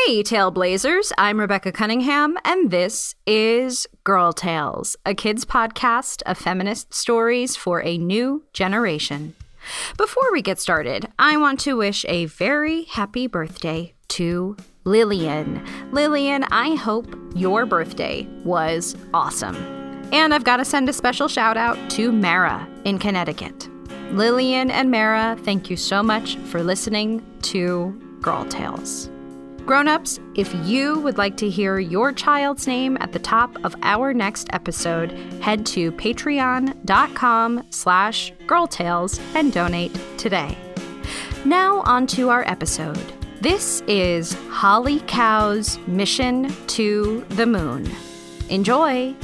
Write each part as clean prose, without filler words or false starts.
Hey, Tailblazers, I'm Rebecca Cunningham, and this is Girl Tales, a kids' podcast of feminist stories for a new generation. Before we get started, I want to wish a very happy birthday to Lillian. Lillian, I hope your birthday was awesome. And I've got to send a special shout out to Mara in Connecticut. Lillian and Mara, thank you so much for listening to Girl Tales. Grown-ups, if you would like to hear your child's name at the top of our next episode, head to patreon.com/girltales and donate today. Now on to our episode. This is Holly Cow's Mission to the Moon. Enjoy!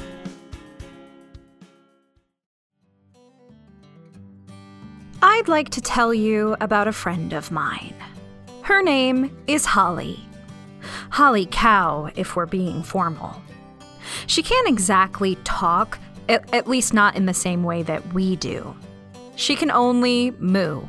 I'd like to tell you about a friend of mine. Her name is Holly. Holly Cow, if we're being formal. She can't exactly talk, at least not in the same way that we do. She can only moo.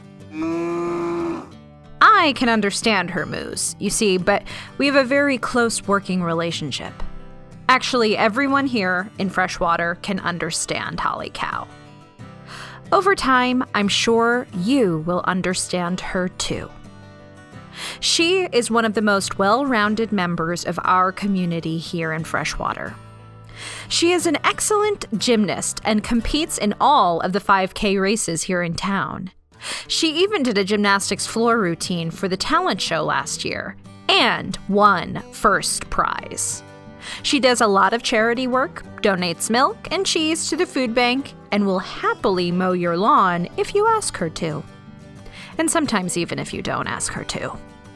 I can understand her moos, you see, but we have a very close working relationship. Actually, everyone here in Freshwater can understand Holly Cow. Over time, I'm sure you will understand her too. She is one of the most well-rounded members of our community here in Freshwater. She is an excellent gymnast and competes in all of the 5K races here in town. She even did a gymnastics floor routine for the talent show last year and won first prize. She does a lot of charity work, donates milk and cheese to the food bank, and will happily mow your lawn if you ask her to. And sometimes even if you don't ask her to.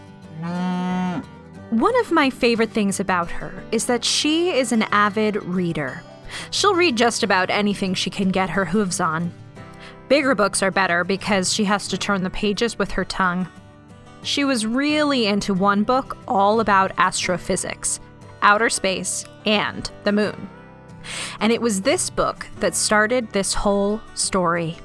One of my favorite things about her is that she is an avid reader. She'll read just about anything she can get her hooves on. Bigger books are better because she has to turn the pages with her tongue. She was really into one book all about astrophysics, outer space, and the moon. And it was this book that started this whole story.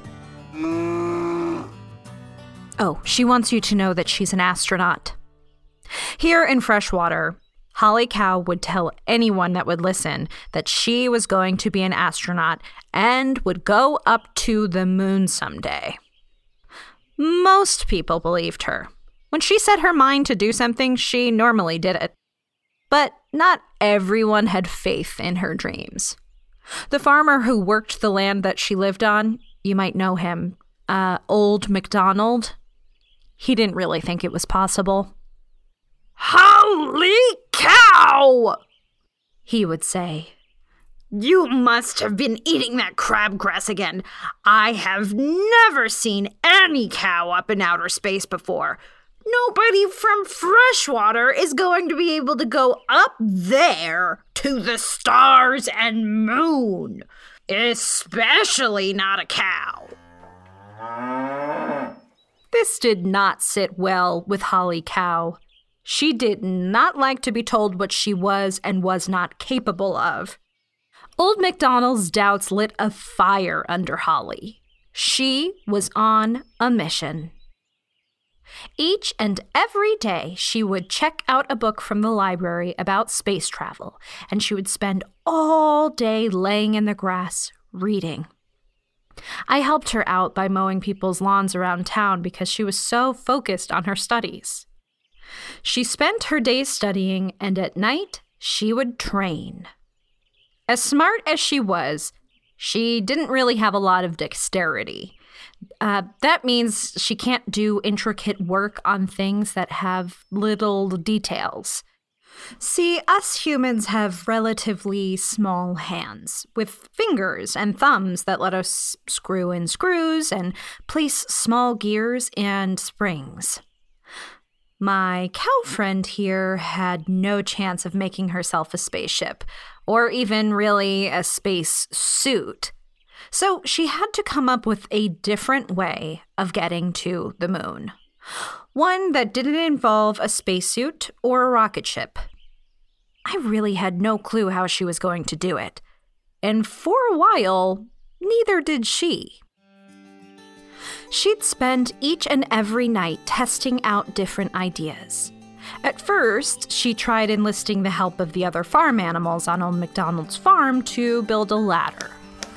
Oh, she wants you to know that she's an astronaut. Here in Freshwater, Holly Cow would tell anyone that would listen that she was going to be an astronaut and would go up to the moon someday. Most people believed her. When she set her mind to do something, she normally did it. But not everyone had faith in her dreams. The farmer who worked the land that she lived on, you might know him, Old MacDonald, he didn't really think it was possible. "Holy cow!" he would say. "You must have been eating that crabgrass again. I have never seen any cow up in outer space before. Nobody from Freshwater is going to be able to go up there to the stars and moon, especially not a cow." This did not sit well with Holly Cow. She did not like to be told what she was and was not capable of. Old MacDonald's doubts lit a fire under Holly. She was on a mission. Each and every day, she would check out a book from the library about space travel, and she would spend all day laying in the grass reading. I helped her out by mowing people's lawns around town because she was so focused on her studies. She spent her days studying, and at night, she would train. As smart as she was, she didn't really have a lot of dexterity. That means she can't do intricate work on things that have little details. See, us humans have relatively small hands, with fingers and thumbs that let us screw in screws and place small gears and springs. My cow friend here had no chance of making herself a spaceship, or even really a space suit. So she had to come up with a different way of getting to the moon. One that didn't involve a spacesuit or a rocket ship. I really had no clue how she was going to do it. And for a while, neither did she. She'd spend each and every night testing out different ideas. At first, she tried enlisting the help of the other farm animals on Old MacDonald's farm to build a ladder.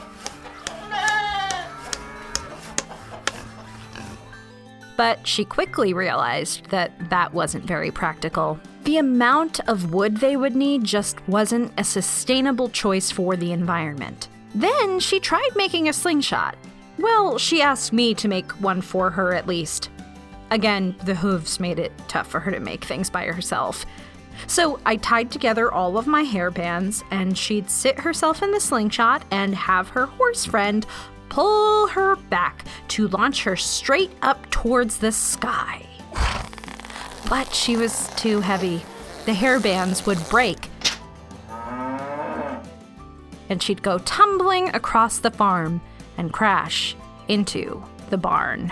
But she quickly realized that that wasn't very practical. The amount of wood they would need just wasn't a sustainable choice for the environment. Then she tried making a slingshot. Well, she asked me to make one for her at least. Again, the hooves made it tough for her to make things by herself. So I tied together all of my hair bands, and she'd sit herself in the slingshot and have her horse friend pull her back to launch her straight up towards the sky. But she was too heavy. The hair bands would break, and she'd go tumbling across the farm and crash into the barn.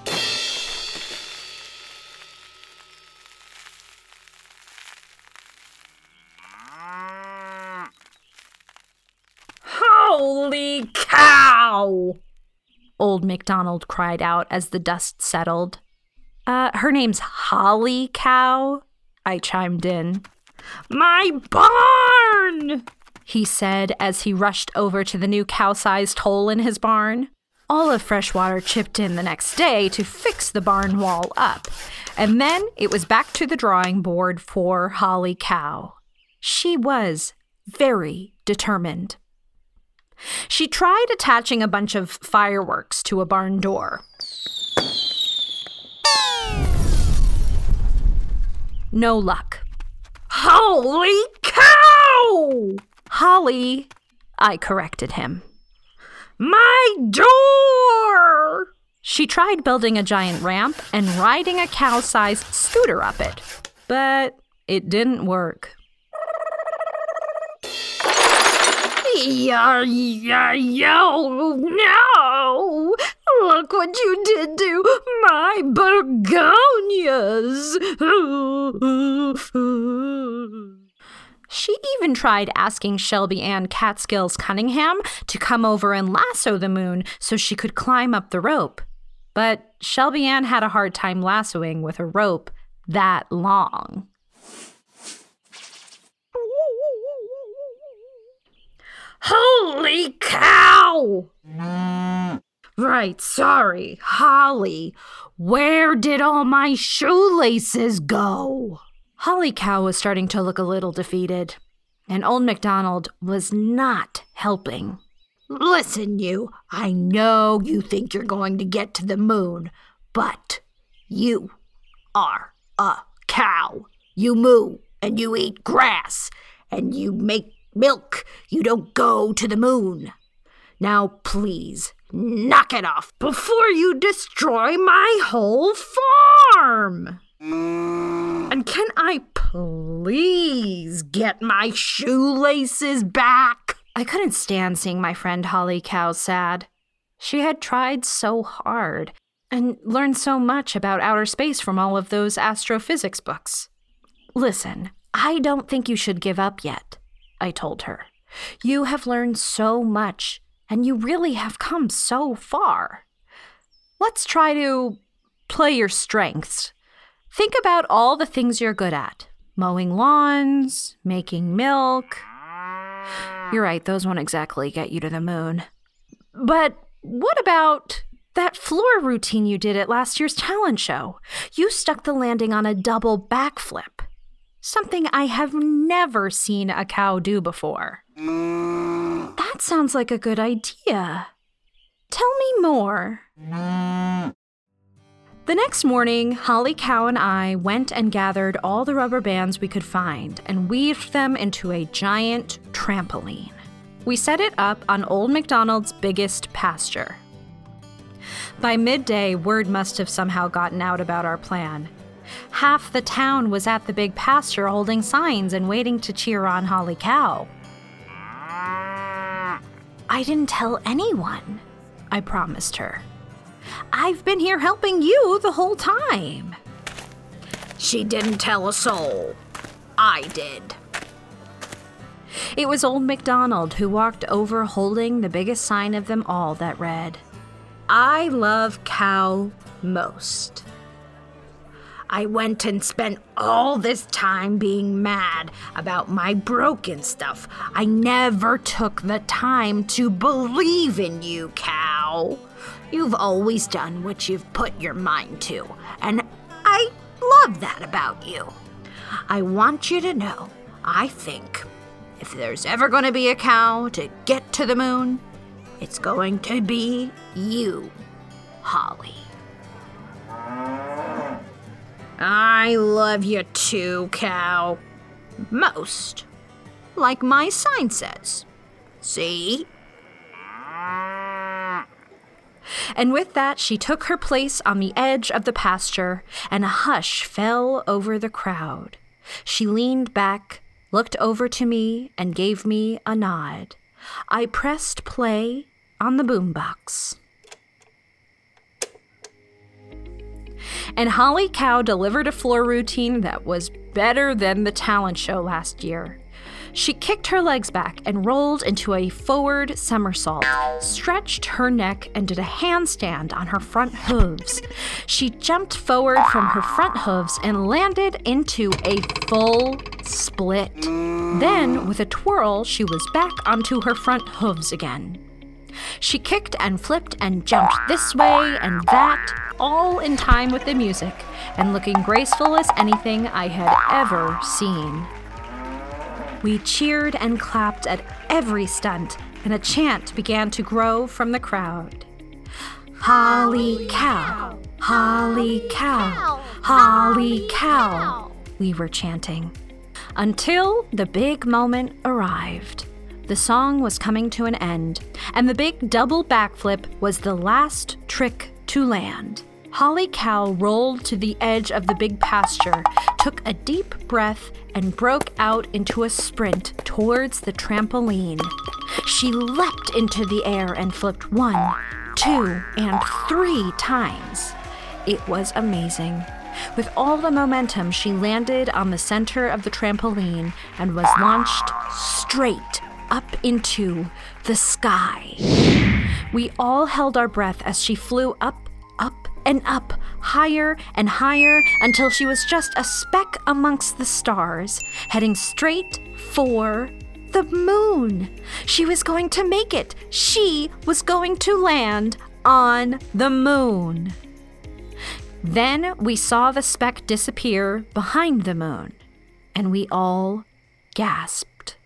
Holy cow! Old MacDonald cried out as the dust settled. Her name's Holly Cow, I chimed in. My barn! He said as he rushed over to the new cow-sized hole in his barn. All of Freshwater chipped in the next day to fix the barn wall up, and then it was back to the drawing board for Holly Cow. She was very determined. She tried attaching a bunch of fireworks to a barn door. No luck. Holy cow! Holly, I corrected him. My door! She tried building a giant ramp and riding a cow-sized scooter up it, but it didn't work. Yo, no! Look what you did to my begonias! She even tried asking Shelby Ann Catskills Cunningham to come over and lasso the moon so she could climb up the rope. But Shelby Ann had a hard time lassoing with a rope that long. Holy cow! Right, sorry, Holly. Where did all my shoelaces go? Holly Cow was starting to look a little defeated, and Old MacDonald was not helping. Listen, you, I know you think you're going to get to the moon, but you are a cow. You moo and you eat grass and you make milk. You don't go to the moon. Now, please, knock it off before you destroy my whole farm. And can I please get my shoelaces back? I couldn't stand seeing my friend Holly Cow sad. She had tried so hard and learned so much about outer space from all of those astrophysics books. Listen, I don't think you should give up yet, I told her. You have learned so much, and you really have come so far. Let's try to play your strengths. Think about all the things you're good at. Mowing lawns, making milk. You're right, those won't exactly get you to the moon. But what about that floor routine you did at last year's talent show? You stuck the landing on a double backflip. Something I have never seen a cow do before. That sounds like a good idea. Tell me more. The next morning, Holly Cow and I went and gathered all the rubber bands we could find and weaved them into a giant trampoline. We set it up on Old MacDonald's biggest pasture. By midday, word must have somehow gotten out about our plan. Half the town was at the big pasture holding signs and waiting to cheer on Holly Cow. I didn't tell anyone, I promised her. I've been here helping you the whole time. She didn't tell a soul. I did. It was Old MacDonald who walked over holding the biggest sign of them all that read, I love cow most. I went and spent all this time being mad about my broken stuff. I never took the time to believe in you, Cow. You've always done what you've put your mind to, and I love that about you. I want you to know, I think if there's ever going to be a cow to get to the moon, it's going to be you, Holly. I love you too, Cow. Most. Like my sign says. See? And with that, she took her place on the edge of the pasture, and a hush fell over the crowd. She leaned back, looked over to me, and gave me a nod. I pressed play on the boombox. And Holly Cow delivered a floor routine that was better than the talent show last year. She kicked her legs back and rolled into a forward somersault, stretched her neck, and did a handstand on her front hooves. She jumped forward from her front hooves and landed into a full split. Then, with a twirl, she was back onto her front hooves again. She kicked and flipped and jumped this way and that, all in time with the music, and looking graceful as anything I had ever seen. We cheered and clapped at every stunt, and a chant began to grow from the crowd. Holly Cow, Holly Cow, Holly Cow, we were chanting. Until the big moment arrived. The song was coming to an end, and the big double backflip was the last trick to land. Holly Cow rolled to the edge of the big pasture, took a deep breath, and broke out into a sprint towards the trampoline. She leapt into the air and flipped 1, 2, and 3 times. It was amazing. With all the momentum, she landed on the center of the trampoline and was launched straight up into the sky. We all held our breath as she flew up, up, and up, higher and higher, until she was just a speck amongst the stars, heading straight for the moon. She was going to make it. She was going to land on the moon. Then we saw the speck disappear behind the moon, and we all gasped.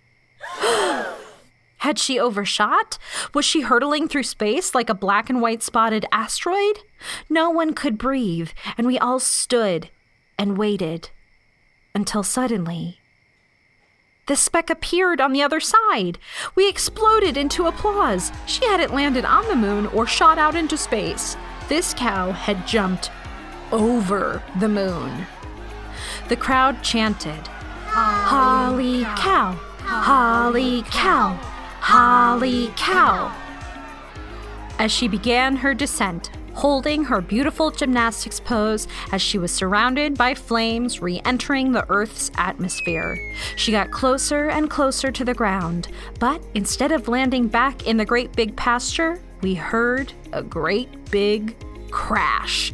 Had she overshot? Was she hurtling through space like a black and white spotted asteroid? No one could breathe, and we all stood and waited until suddenly the speck appeared on the other side. We exploded into applause. She hadn't landed on the moon or shot out into space. This cow had jumped over the moon. The crowd chanted, Holly Cow, Holly Cow, Holly Cow, as she began her descent, holding her beautiful gymnastics pose as she was surrounded by flames re-entering the Earth's atmosphere. She got closer and closer to the ground, but instead of landing back in the great big pasture, we heard a great big crash,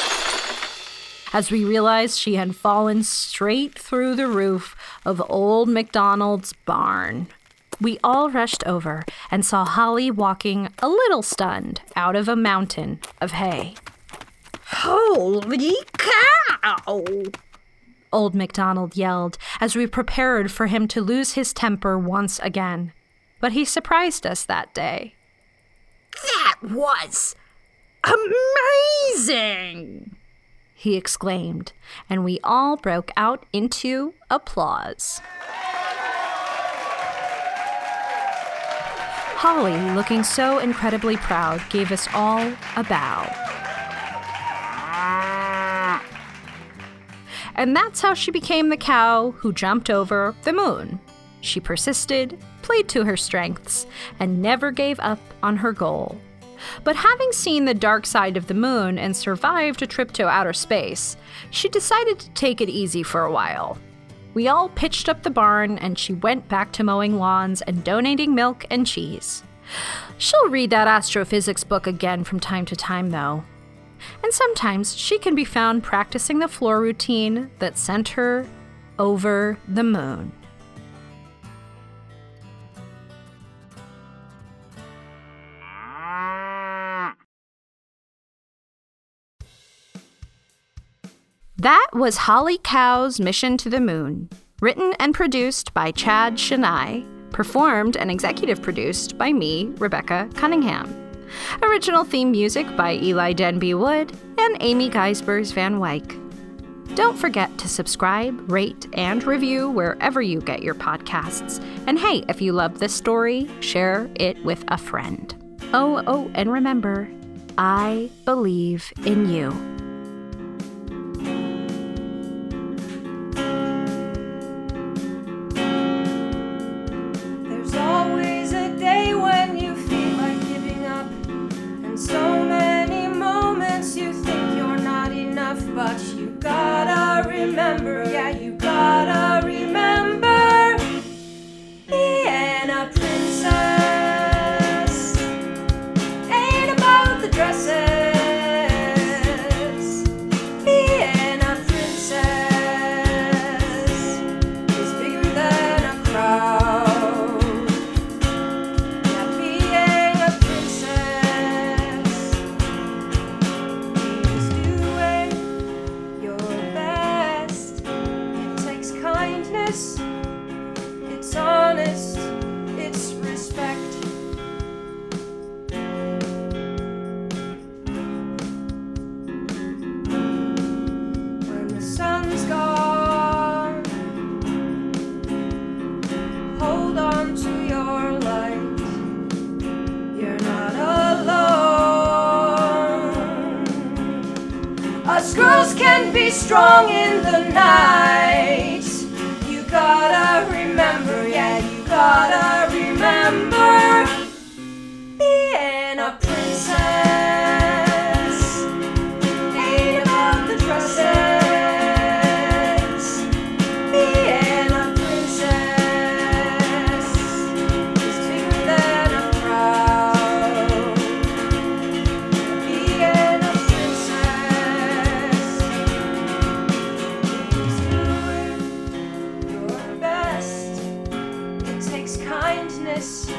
as we realized she had fallen straight through the roof of Old MacDonald's barn. We all rushed over and saw Holly walking a little stunned out of a mountain of hay. Holy cow! Old MacDonald yelled as we prepared for him to lose his temper once again. But he surprised us that day. That was amazing! He exclaimed, and we all broke out into applause. Holly, looking so incredibly proud, gave us all a bow. And that's how she became the cow who jumped over the moon. She persisted, played to her strengths, and never gave up on her goal. But having seen the dark side of the moon and survived a trip to outer space, she decided to take it easy for a while. We all pitched up the barn, and she went back to mowing lawns and donating milk and cheese. She'll read that astrophysics book again from time to time, though. And sometimes she can be found practicing the floor routine that sent her over the moon. That was Holly Cow's Mission to the Moon, written and produced by Chad Shania, performed and executive produced by me, Rebecca Cunningham. Original theme music by Eli Denby Wood and Amy Geisbers Van Wyck. Don't forget to subscribe, rate, and review wherever you get your podcasts. And hey, if you love this story, share it with a friend. Oh, and remember, I believe in you. But you gotta remember, yeah, you gotta remember, being a princess ain't about the dresses. Being a princess is bigger than a crowd. Yeah, being a princess means doing your best. It takes kindness, it's honest, it's respect. When the sun's gone, hold on to your light. You're not alone. Us girls can be strong in the night. You gotta remember, yeah, you gotta remember, being a princess ain't about the dresses. Being a princess is bigger than a crowd. Being a princess means doing your best. It takes kindness,